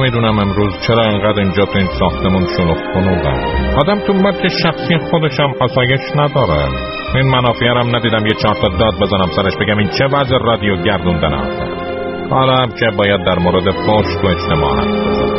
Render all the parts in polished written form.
نمیدونم امروز چرا انقدر اینجا تو این ساختمون شلوغ خنوبه. آدم تو ملک شخصی خودشم آسایش نداره. این منافیرم ندیدم یه 4 تا داد بزنم سرش بگم این چه وضع رادیو گردوندن آخر. حالا هم که باید در مورد فحش تو اجتماع حرف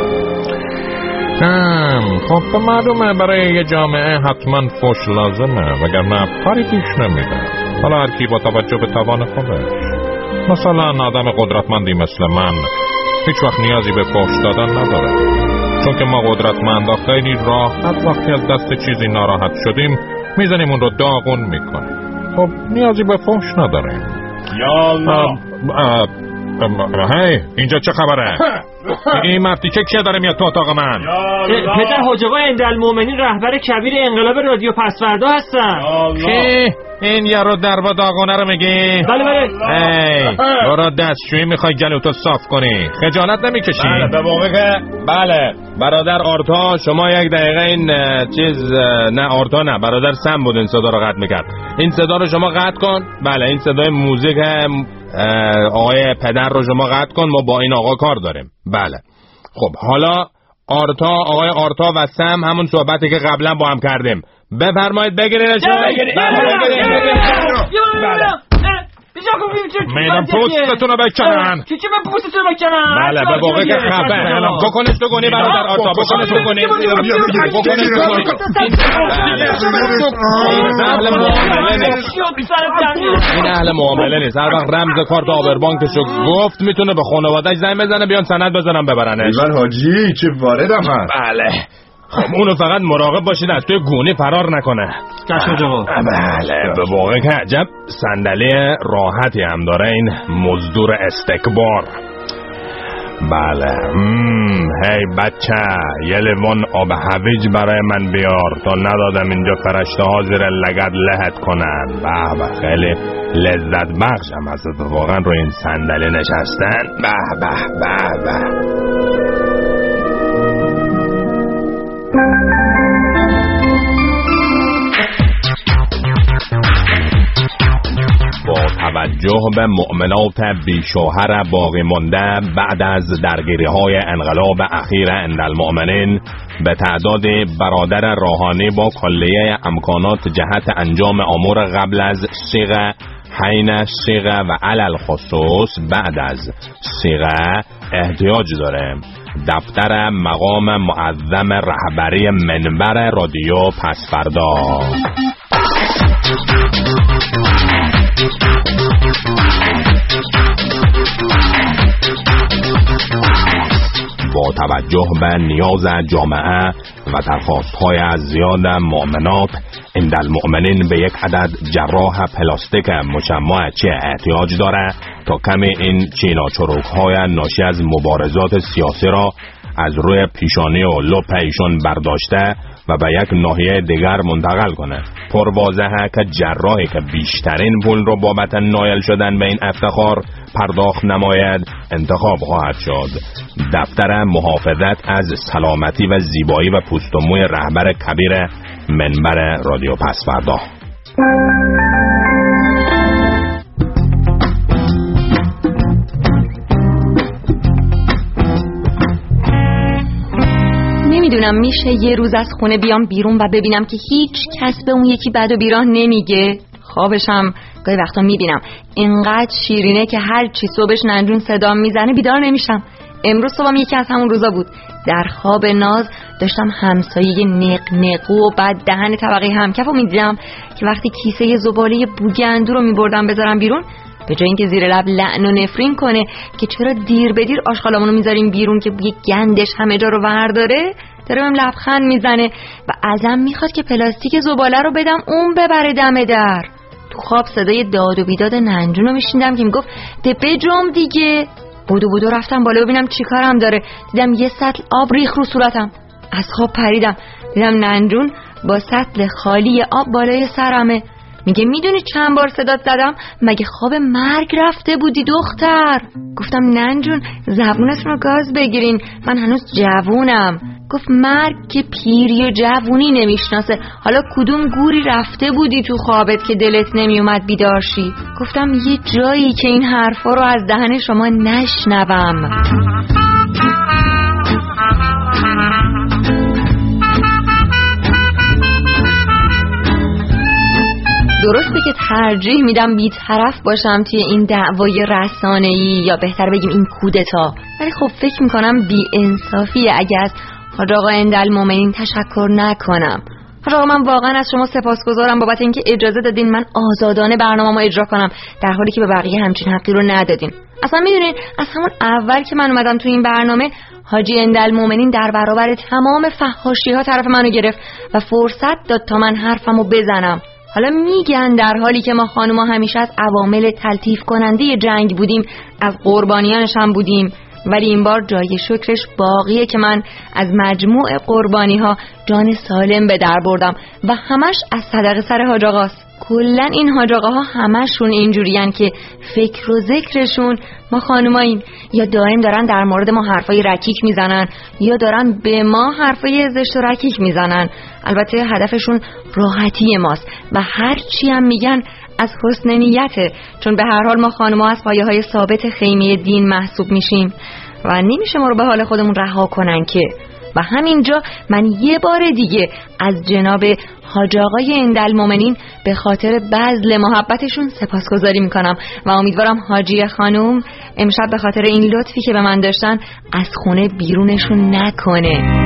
بزنم. خب تو معلومه برای یه جامعه حتما فحش لازمه، وگرنه کاری پیش نمیره. حالا هر کی با توجه به توان خودش. مثلا آدم قدرتمندی مثل من هیچ وقت نیازی به فحش دادن نداره، چون که ما قدرتمندا خیلی راحت وقتی از دست چیزی ناراحت شدیم میزنیم اون رو داغون میکنیم. خب نیازی به فحش نداریم. یالله. هی اینجا چه خبره؟ این مردی که کیه داره میاد تو اتاق من؟ پدر حاج آقا اندالمومنین رهبر کبیر انقلاب رادیو پسوردا هستن. کی؟ این یارو درب داغونه رو میگی؟ بله. ای برو دستشویی میخوای گلوتو صاف کنی، خجالت نمیکشی؟ بله به موقع که بله برادر آرتا شما یک دقیقه این چیز نه آرتا نه برادر سم بود این صدا رو قطع میکرد. این صدا رو شما قطع کن. بله این صدای موزیک آقای پدر رو شما قطع کن، ما با این آقا کار داریم. بله خب حالا آقای آرتا و سم همون صحبتی که قبلا با هم کردیم. بفرمایید بگیرینش. میدم پوستتون رو بکنن. چی من پوستتون رو بکنن؟ بله به واقع که خفه. بکنش تو گونی برادر آرتا، بکنش تو گونی. این اهل معامله نیست. هر وقت رمز کارت آبربانکشو گفت میتونه به خانواده‌اش زنگ بزنه بیان سند بزنن ببرنش. ایوان حاجی چه واردم هست. بله خب اونو فقط مراقب باشید از توی گونی فرار نکنه. بله به واقع که عجب صندلی راحتی هم داره این مزدور استکبار. بله هی بچه یه لیوان آب هویج برای من بیار تا ندادم اینجا فرشته ها زیر لگد لحت کنن. به خیلی لذت بخش هم هست واقعا رو این صندلی نشستن. به با توجه به مؤمنات بیشوهر باقی مانده بعد از درگیری‌های انقلاب اخیر اندالمؤمنین به تعداد برادر راهانی با کلیه امکانات جهت انجام امور قبل از صیغه، حین صیغه و علل خصوص بعد از صیغه احتیاج داره دفتر مقام معظم رهبری منبر رادیو پسوردا. با توجه به نیاز جامعه و درخواست‌های از زیاد مؤمنات اندالمؤمنین به یک عدد جراح پلاستیک مشمع چه احتیاج داره تا کمی این چیناچروک‌های ناشی از مبارزات سیاسی را از روی پیشانی و لپ ایشون برداشته و به یک ناحیه دیگر منتقل کنه. پر واضحه که جراحی که بیشترین پول رو بابت نایل شدن به این افتخار پرداخت نماید انتخاب خواهد شد. دفتر محافظت از سلامتی و زیبایی و پوست و موی رهبر کبیر منبر رادیو پسوردا. نمیدونم میشه یه روز از خونه بیام بیرون و ببینم که هیچ کس به اون یکی بد و بیراه نمیگه. خوابشم گاهی وقتا میبینم اینقدر شیرینه که هر چی صبحش ننجون صدام میزنه بیدار نمیشم. امروز صبحم یکی از همون روزا بود. در خواب ناز داشتم همسایه نقنقو و بعد دهن طبقه همکفو میدیدم که وقتی کیسه زباله بوگندو رو میبردم بذارم بیرون، به جای اینکه زیر لب لعن و نفرین کنه که چرا دیر به دیر آشغالامونو میذاریم بیرون که بوی گندش همه جا رو ورداره، داره بهم لبخند میزنه و ازم میخواد که پلاستیک زباله رو بدم اون ببره دم در. تو خواب صدای داد و بیداد ننجون رو میشنیدم که میگفت ده بجم دیگه. بودو رفتم بالا ببینم چی کارم داره. دیدم یه سطل آب ریخ رو صورتم. از خواب پریدم دیدم ننجون با سطل خالی آب بالای سرمه. میگه میدونی چند بار صدات زدم؟ مگه خواب مرگ رفته بودی دختر؟ گفتم ننجون زبونت رو گاز بگیرین، من هنوز جوونم. گفت مرگ که پیری و جوونی نمیشناسه، حالا کدوم گوری رفته بودی تو خوابت که دلت نمیومد بیدارشی؟ گفتم یه جایی که این حرفا رو از دهن شما نشنوم. درسته که ترجیح میدم بی‌طرف باشم توی این دعوای رسانه‌ای یا بهتر بگیم این کودتا، ولی خب فکر میکنم بی‌انصافیه اگه از حاج آقا عندالمومنین تشکر نکنم. حاج آقا من واقعا از شما سپاسگزارم بابت اینکه اجازه دادین من آزادانه برنامه‌مو اجرا کنم، در حالی که به بقیه همچین حقی رو ندادین. اصلا میدونین از همون اول که من اومدم تو این برنامه حاجی عندالمومنین در برابر تمام فحاشی‌ها طرف منو گرفت و فرصت داد تا من حرفمو بزنم. حالا میگن در حالی که ما خانوما همیشه از عوامل تلطیف کننده جنگ بودیم، از قربانیانش هم بودیم، ولی این بار جای شکرش باقیه که من از مجموع قربانی‌ها جان سالم به در بردم و همش از صدقه سر حاج آقاست. کلن این حاج آقاها همشون اینجورین که فکر و ذکرشون ما خانوماییم، یا دائم دارن در مورد ما حرفای رکیک میزنن یا دارن به ما حرفای زشت و رکیک میزنن. البته هدفشون راحتی ماست و هر چی هم میگن از حسن نیته، چون به هر حال ما خانوما از پایه‌های ثابت خیمه دین محسوب میشیم و نمیشه ما رو به حال خودمون رها کنن که. و همینجا من یه بار دیگه از جناب حاج آقای عندالمومنین به خاطر بذل محبتشون سپاسگزاری میکنم و امیدوارم حاجی خانوم امشب به خاطر این لطفی که به من داشتن از خونه بیرونشون نکنه.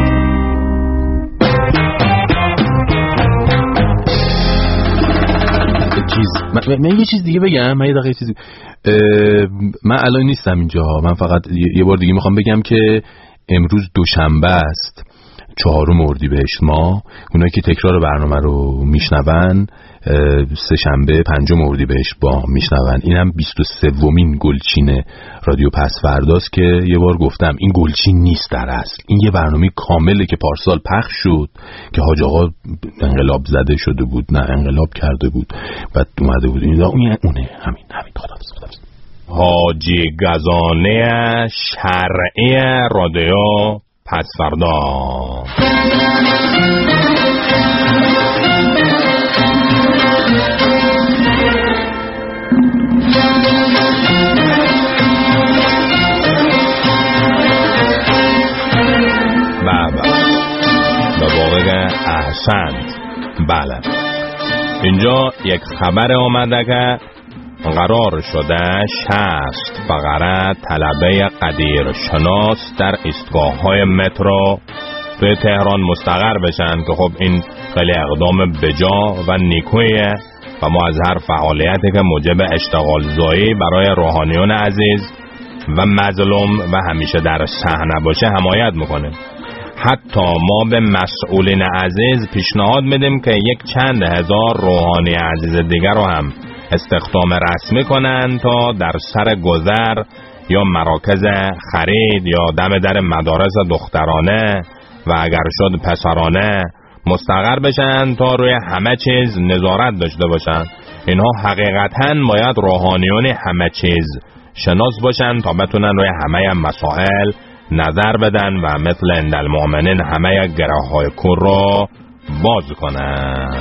من یه چیز دیگه بگم. من یه دقیقه چیزی من الان نیستم اینجا. من فقط یه بار دیگه میخوام بگم که امروز دوشنبه است، 4 اردیبهشت ماه. اونایی که تکرار برنامه رو میشنون سه شنبه 5 اردیبهشت با میشنون. اینم 23مین گلچین رادیو پسفرداست که یه بار گفتم این گلچین نیست، در اصل این یه برنامه کامله که پارسال پخش شد که حاج آقا انقلاب زده شده بود، نه انقلاب کرده بود، بعد اومده بود این اونه همین خداحافظ. حاجی گزانه شرعی رادیو پسفردا. به واقع احسنت. بله، اینجا یک خبر آمده که قرار شده 60 فقره طلبه قدیرشناس در ایستگاه‌های مترو توی تهران مستقر بشن که خب این خیلی اقدام بجا و نیکویه و ما از هر فعالیتی که موجب اشتغال زایی برای روحانیون عزیز و مظلوم و همیشه در صحنه باشه حمایت میکنیم. حتی ما به مسئولین عزیز پیشنهاد میدیم که یک چند هزار روحانی عزیز دیگر رو هم استخدام رسمی کنن تا در سر گذر یا مراکز خرید یا دم در مدارس دخترانه و اگر شد پسرانه مستقر بشن تا روی همه چیز نظارت داشته باشن. اینها حقیقتاً باید روحانیون همه چیز شناس باشن تا بتونن روی همه مسائل نظر بدن و مثل عندالمومنین همه گره‌های کور رو باز کنن.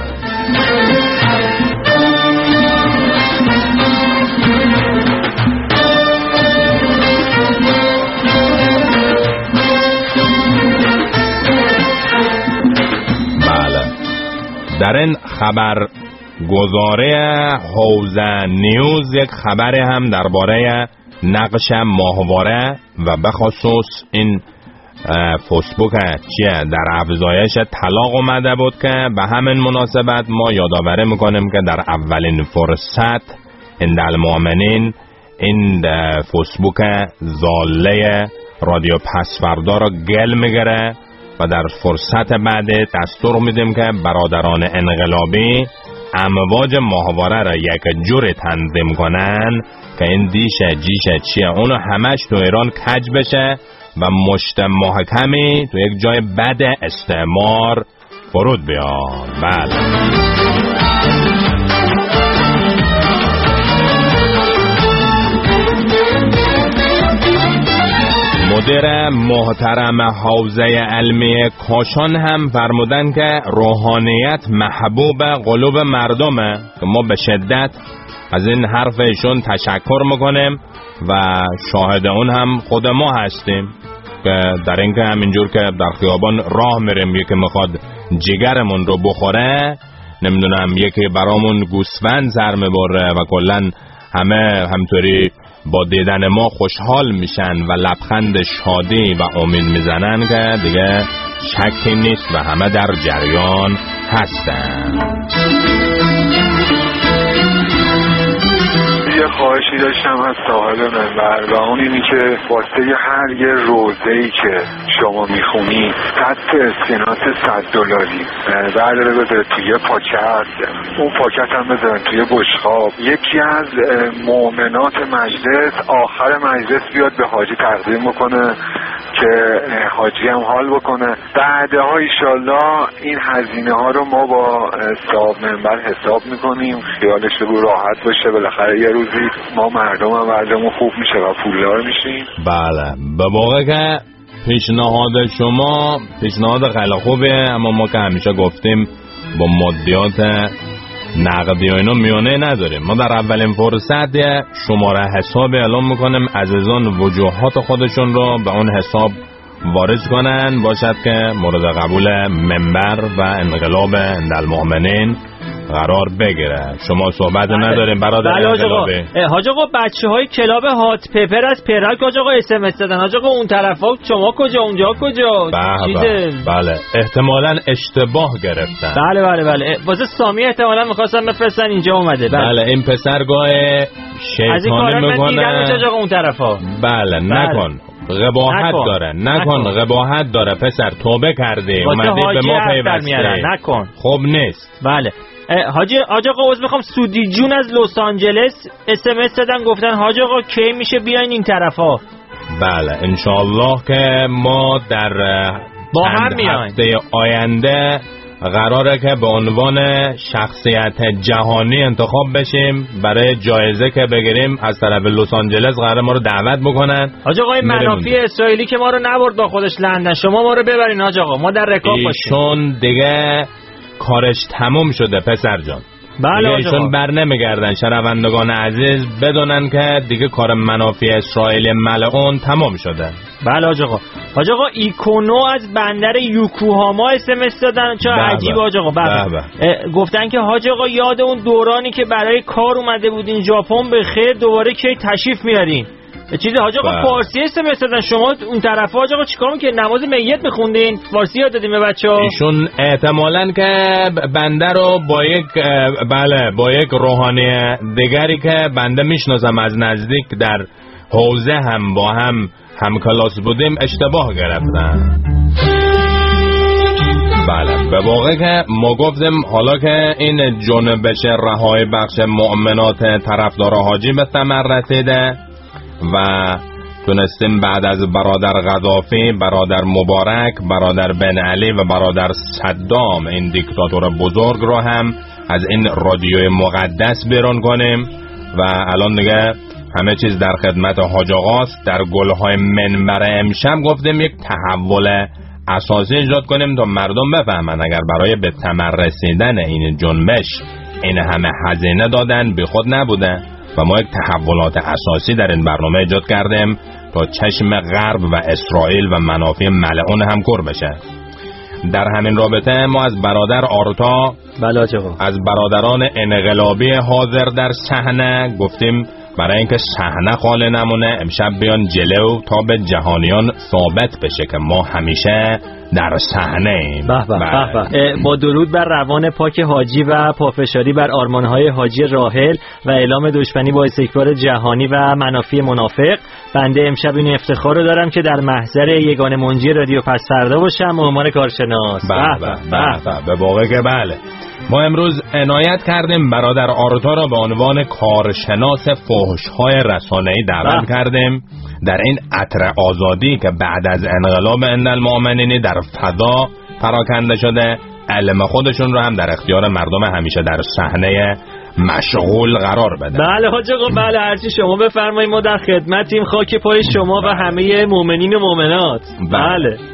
در این خبر گزاره حوزه نیوز یک خبر هم درباره نقش ماهواره و به خصوص این فیسبوک چیه در افزایش طلاق اومده بود که به همین مناسبت ما یادآوری میکنیم که در اولین فرصت عندالمومنین این فیسبوک زاله رادیو پسفردا را گل میگره و در فرصت بعد دستور میدیم که برادران انقلابی امواج ماهواره را یک جوری تنظیم کنن که این دیشه جیشه چیه اونو همش تو ایران کج بشه و مشت محکمی تو یک جای بد استعمار فرود بیاد. بله، مدیر محترم حوزه علمی کاشان هم فرمودن که روحانیت محبوب قلوب مردمه که ما به شدت از این حرف ایشون تشکر میکنیم و شاهد اون هم خود ما هستیم که در این که همینجور که در خیابان راه میریم یکی میخواد جگرمون رو بخوره نمیدونم یکی برامون گوسفند سر میبره و کلن همه همطوری با دیدن ما خوشحال میشن و لبخند شادی و امید میزنن که دیگه شکی نیست و همه در جریان هستن. یه خواهشی داشتم از صاحب منبر و اون اینی که واسه هر یه روزه‌ای که شما میخونی خط اسکناس $100 برداره بذاره توی پاکت، اون پاکت هم بذاره توی بشقاب، یکی از مؤمنات مجلس آخر مجلس بیاد به حاجی تقدیم بکنه که حاجی هم حال بکنه. بعدها ایشالله این هزینه ها رو ما با صاحب منبر حساب میکنیم، خیالش رو راحت باشه، بالاخره یه روزی ما مردم هم وضعمون خوب میشه و پولدار میشیم. بله به واقع که پیشنهاد شما پیشنهاد خیلی خوبه، اما ما که همیشه گفتیم با مادیات نقدی و اینا میانه نداریم. ما در اولین فرصت شماره حساب اعلام میکنیم، عزیزان وجوهات خودشون رو به اون حساب وارد کنن باشد که مورد قبول منبر و انقلاب عندالمؤمنین قرار بگیره. شما صحبت نداریم برادر انقلاب. حاج آقا بچه‌های کلاب هات پپر از پرک حاج آقا اس ام اس دادن. حاج آقا اون طرفا شما کجا اونجا کجا؟ بله احتمالاً اشتباه گرفتن. بله واسه سامی احتمالاً می‌خواستن بفرستن اینجا اومده. بله این پسرگاه شیطانی میکنه. حاج آقا اون طرفا. بله نکن. قباحت داره قباحت داره پسر، توبه کرده اومده به ما پیوسته نکن. خوب نیست. بله حاج آقا عذر میخوام، سودی جون از لس آنجلس اس ام اس دادن گفتن حاج آقا کی میشه بیاین این طرفا. بله انشالله که ما در با هم هفته آینده قراره که به عنوان شخصیت جهانی انتخاب بشیم برای جایزه که بگیریم. از طرف لس آنجلس قراره ما رو دعوت بکنن. حاج آقا منافی اسرائیلی که ما رو نبرد با خودش لندن، شما ما رو ببرین حاج آقا، ما در رکاب باشیم. ایشون دیگه کارش تموم شده پسر جان. بله ایشون بر نمیگردن. شنوندگان عزیز بدونن که دیگه کار منافی اسرائیل ملعون تمام شده. بله حاج آقا. حاج آقا ایکونو از بندر یوکوهاما اس ام اس دادن. چه عجیب حاج آقا. گفتن که حاج آقا یاد اون دورانی که برای کار اومده بودین ژاپن به خیر دوباره کی تشریف میارین. چیزی حاج آقا فارسی اس ام اس دادن. شما اون طرف حاج آقا چیکار میکنین؟ نماز میت میخوندین؟ فارسی یاد دادین به بچه‌ها؟ ایشون احتمالاً که بنده رو با یک روحانی دیگری که بنده میشناسم از نزدیک در حوزه هم با هم کلاس بودیم اشتباه گرفتن. بله به واقع که ما گفتیم حالا که این جنبش رهایی بخش مؤمنات طرفدار حاجی به ثمر رسیده و تونستیم بعد از برادر قذافی، برادر مبارک، برادر بن علی و برادر صدام این دیکتاتور بزرگ رو هم از این رادیوی مقدس بیرون کنیم و الان دیگه همه چیز در خدمت حاج آقاست. در گلهای منبر امشب گفتیم یک تحول اساسی ایجاد کنیم تا مردم بفهمن اگر برای به ثمر رسیدن این جنبش این همه هزینه دادن بی خود نبوده و ما یک تحولات اساسی در این برنامه ایجاد کردیم تا چشم غرب و اسرائیل و منافع ملعون هم کور بشه. در همین رابطه ما از برادر آرتا از برادران انقلابی حاضر در صحنه گفتیم برای اینکه صحنه خالی نمونه امشب بیان جلو تا به جهانیان ثابت بشه که ما همیشه در صحنه ایم. با درود بر روان پاک حاجی و پافشاری بر آرمانهای حاجی راحل و اعلام دشمنی با استکبار جهانی و منافی منافق، بنده امشب این افتخار رو دارم که در محضر یگانه منجی رادیو پس فردا باشم به عنوان کارشناس. به واقع که بله ما امروز عنایت کردیم برادر آرتا را به عنوان کارشناس فحش‌های رسانه‌ای دعوت کردیم در این عطر آزادی که بعد از انقلاب عندالمؤمنین در فضا پراکنده شده، علم خودشون رو هم در اختیار مردم همیشه در صحنه مشغول قرار بده. بله حاج آقا بله هرچی شما بفرمایید ما در خدمتیم. خاک پای شما و همه مؤمنین و مؤمنات. بله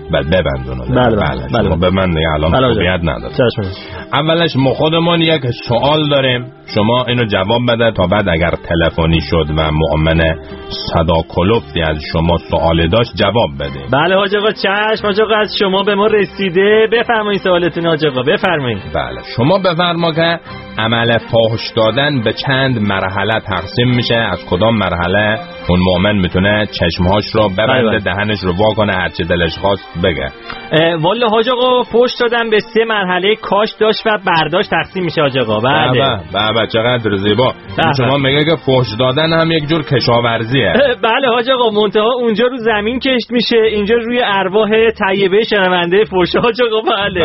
ببند اونو. بله شما ببند دیگه، الان خوبیت نداره. اولش ما خودمون یک سوال داریم، شما اینو جواب بده تا بعد اگر تلفنی شد و مؤمن صدا کلفتی از شما سوالی داشت جواب بده. بله حاج آقا، چشم حاج آقا، از شما به ما رسیده. بفرمایید سوالتون حاج آقا، بفرمایید. بله شما بفرما که عمل فاحش دادن به چند مرحله تقسیم میشه، از کدام مرحله اون مؤمن میتونه چشمهاش رو ببنده، دهنش رو وا کنه، هر چی دلش خواست بگه؟ والا حاج آقا فحش دادن به 3 مرحله کاش داشت و برداشت تقسیم میشه حاج آقا. بله چقدر زیبا. شما میگه که فحش دادن هم یک جور کشاورزیه. بله حاج آقا، منتها اونجا رو زمین کشت میشه، اینجا روی ارواح طیبه شنونده فحش حاج آقا.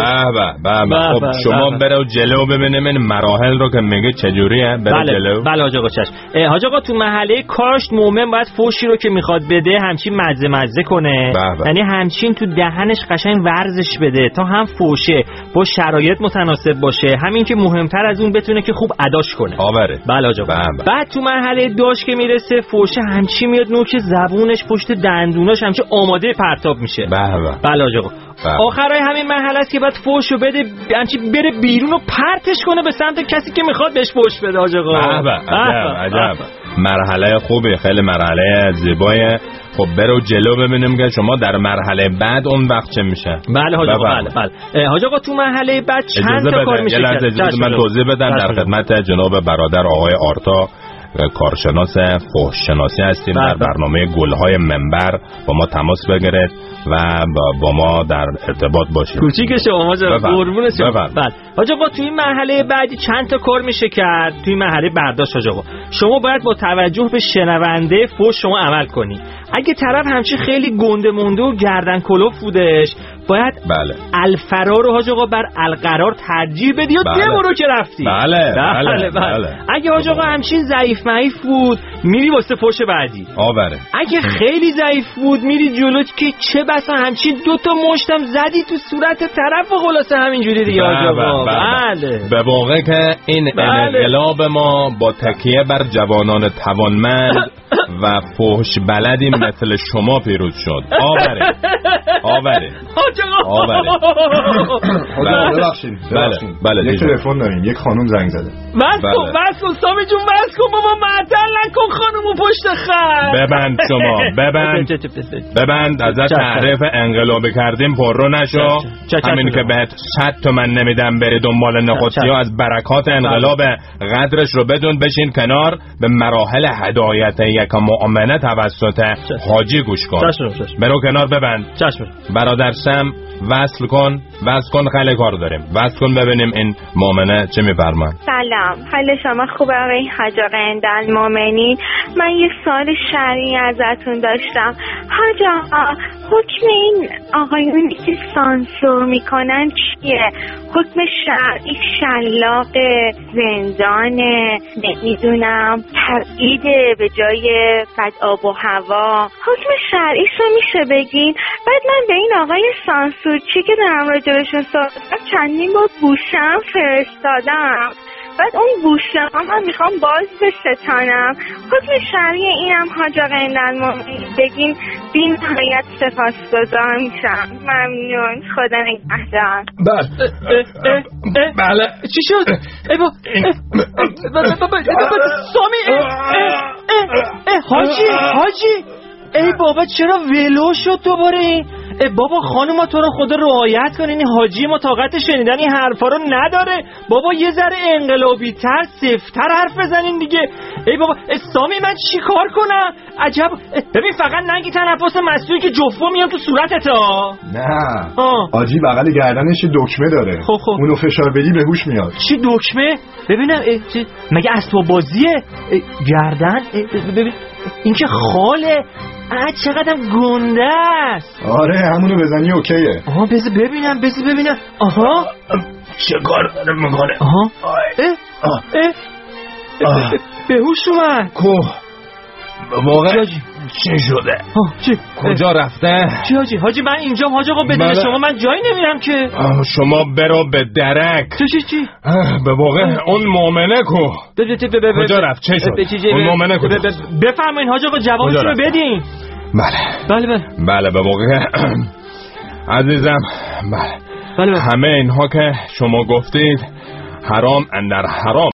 بله. خب شما برو جلو ببینیم این مراحل رو که میگه چجوریه. جلو. بله حاج آقا، چشم. حاج آقا تو مرحله کاش مؤمن باید فحشی رو که میخواد بده همچین مزه کنه، یعنی همچین تو دهنش قشنگ ورزش بده تا هم فحشه با شرایط متناسب باشه، همین که مهمتر از اون بتونه که خوب اداش کنه. بله حاج آقا. بعد تو مرحله داش که میرسه فحشه همچی میاد نوک زبونش پشت دندوناش همچی آماده پرتاب میشه. بله حاج آقا. آخرای همین مرحله است که بعد فحشو بده، همچی بره بیرون و پرتش کنه به سمت کسی که میخواد بهش فحش بده حاج آقا. عجب. مرحله خوبه، خیلی مرحله زیبایه. خب برو جلو ببینیم که شما در مرحله بعد اون وقت چه میشه. بله حاج آقا. بله حاج آقا، تو مرحله بعد چند تا کار میشه کرد. من توضیح بدم. در خدمت جناب برادر آقای آرتا، کارشناس فحش شناسی هستیم. در برنامه گلهای منبر با ما تماس بگیرید و با ما در ارتباط باشید. کوچیک شما حاج آقا، قربون شما. بله حاج آقا، توی این مرحله بعدی چند تا کار میشه کرد. توی مرحله برداشت حاج آقا، شما باید با توجه به شنونده فحش شما عمل کنی. اگه طرف همچی خیلی گنده مونده و گردن کلوف بودش، باید الفرار رو حاج آقا بر القرار ترجیح بدی و برو که رفتی. بله. اگه حاج آقا همچین ضعیف بود میری واسه فحش بعدی. اگه خیلی ضعیف بود میری جلو که چه بسا همچین 2 تا مشتم زدی تو صورت طرف و خلاصه همینجوری دیگه حاج آقا. به واقع که این انقلاب ما با تکیه بر جوانان توانمند و فحش بلدی مثل شما پیروز شد. آورین ببخشید. بله یک تلفن داریم، یک خانم زنگ زده. بس کن سامی جون، بس کن بابا، معطل نکن خانومو پشت خط. ببند شما، ببند. ازت تعریف انقلابی کردیم پررو نشو. همین که بهت 100 تومن نمیدم بری دنبال نخودسیا، از برکات انقلاب قدرش رو بدون، بشین کنار، به مراحل هدایت یک مؤمنه توسط حاجی گوش کن. برو کنار، ببند. برادر سم وصل کن، خیلی کار داریم. وصل کن ببینیم این مؤمنه چه میفرماد. سلام، حال شما خوبه آقای حاج آقا المؤمنین؟ من یه سوال شرعی ازتون داشتم. حاج آقا، حکم این آقایونی که سانسور میکنن چیه؟ حکم شرعی شلاق، زندان، نمیدونم تبعید به جای بد آب و هوا، حکم شرعیش رو میشه بگین؟ بعد من به این آقای سانسور چی که دارم راجبشون صحبت چندین بار بوشم فرستادم، بعد اون بوشم من میخوام باز بستانم. حکم شرعی اینم حاج آقا المؤمنین بگین، بی نهایت سپاسگزار میشم. ممنون، خدا نگهدار. بله چی شد؟ سامی، حاجی ای بابا چرا ولو شد دوباره؟ بابا خانوما تو رو خدا رعایت کن، این حاجی ما طاقت شنیدن این حرفا رو نداره. بابا یه ذره انقلابی تر سفت‌تر حرف بزنین دیگه. ای بابا سامی من چی کار کنم؟ عجب. ببین فقط نگی تنفس مسئولی که جفو میام تو صورتت ها. نه حاجی بغل گردنش دکمه داره. خب اونو فشار بدی به هوش میاد. چی دکمه؟ ببینم مگه اسباب بازیه؟ گردن ببین این که خاله. چقدر گنده است. آره همونو بزنی اوکیه. بذار ببینم. آها چه کار داره میکنه؟ بهوش اومد. واقعا چه شده؟ کجا رفته؟ چی حاجی من اینجام حاج آقا، بدون شما من جایی نمیرم که. شما برو به درک. چی؟ به واقع اون مؤمنه کو؟ کجا رفت؟ چه شد؟ اون مؤمنه کو؟ بفرمایین حاج آقا جوابشو بدین. بله به واقع عزیزم بله همه اینها که شما گفتید حرام اندر حرام